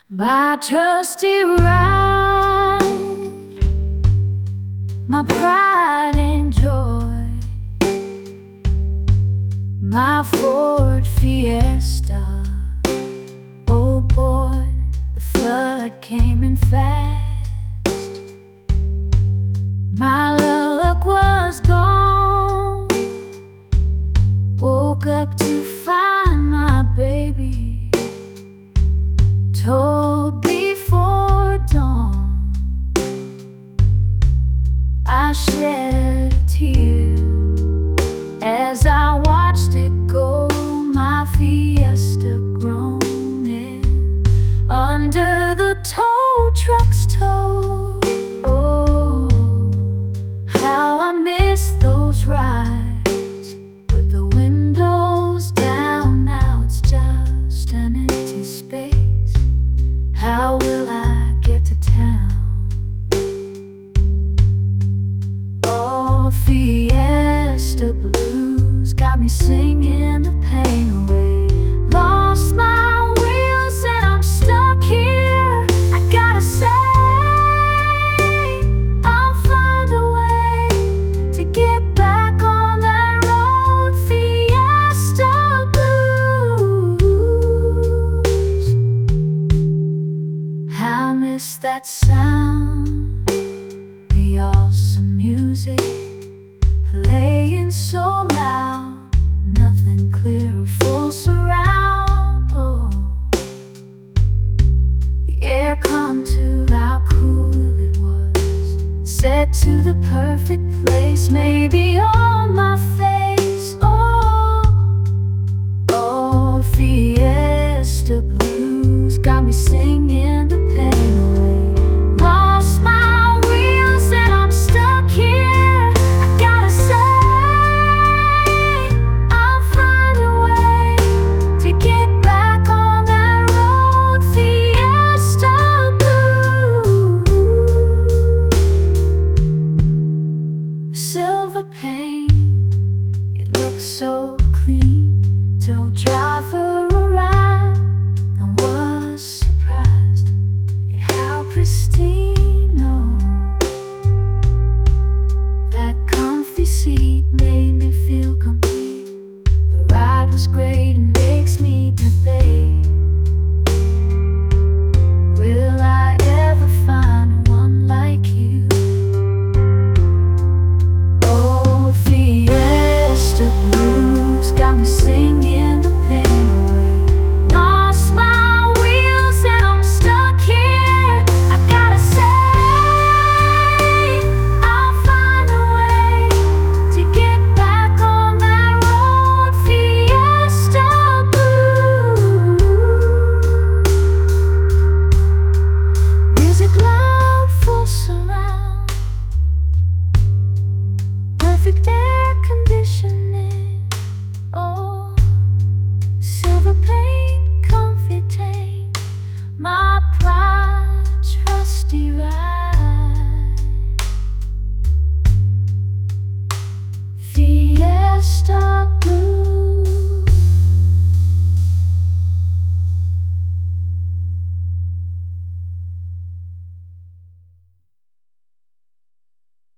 My trusty ride, my pride and joy, my Ford Fiesta. Oh boy, the flood came in fast. My luck was gone. Woke up to find my baby told before dawn. I shed a tear as I watched it go, my Fiesta groaning under the tow truck's tow. Oh, how I miss those rides with the windows down. Now it's just an empty space. How will I get to town? Oh, Fiesta blues got me singing the pain away. Lost my wheels and I'm stuck here. I gotta say, I'll find a way to get back on that road. Fiesta blues. I miss that sound, the awesome music playing so loud, nothing clear or full surround. Oh, the aircon to how cool it was, set to the perfect place, maybe on my face. Oh, oh, Fiesta blues got me singing the pain away. Lost my wheels and I'm stuck here. I gotta say, I'll find a way to get back on that road. Fiesta blues. Silver paint, it looks so clean. Don't drive her around. I was surprised at how pristine. Oh, that comfy seat made me feel complete. The ride was great and makes me debate, will I ever find one like you? Oh, Fiesta blues got me singing the pain away. Lost my wheels and I'm stuck here. I gotta say, I'll find a way to get back on that road. Fiesta blues. Music loud, full surround, perfect air conditioning. Oh, silver paint, comfy tank, my pride, trusty ride. Fiesta blues.